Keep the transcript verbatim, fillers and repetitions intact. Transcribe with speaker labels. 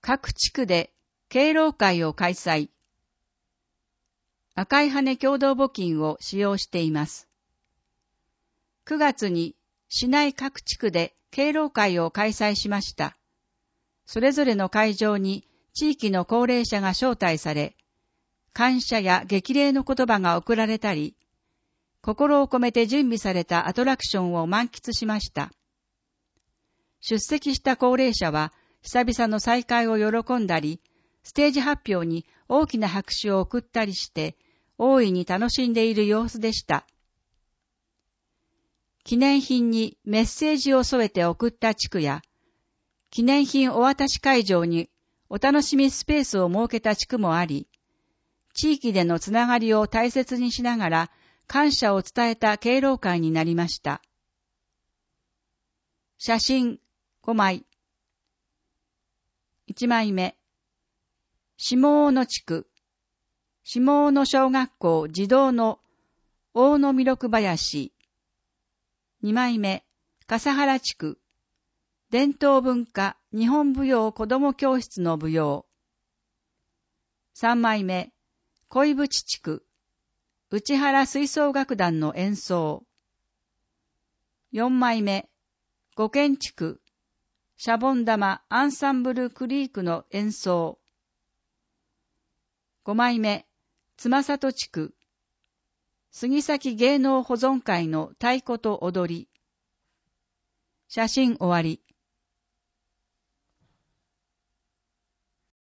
Speaker 1: 各地区で敬老会を開催。赤い羽共同募金を使用しています。くがつに市内各地区で敬老会を開催しました。それぞれの会場に地域の高齢者が招待され、感謝や激励の言葉が贈られたり、心を込めて準備されたアトラクションを満喫しました。出席した高齢者は久々の再会を喜んだり、ステージ発表に大きな拍手を送ったりして、大いに楽しんでいる様子でした。記念品にメッセージを添えて送った地区や、記念品お渡し会場にお楽しみスペースを設けた地区もあり、地域でのつながりを大切にしながら感謝を伝えた敬老会になりました。写真ごまい。いちまいめ、下大野地区、下大野小学校児童の大野弥勒林。にまいめ、笠原地区、伝統文化日本舞踊子ども教室の舞踊。さんまいめ、恋淵地区、内原吹奏楽団の演奏。よんまいめ、五軒地区、シャボン玉アンサンブルクリークの演奏。ごまいめ、妻里地区、杉崎芸能保存会の太鼓と踊り。写真終わり。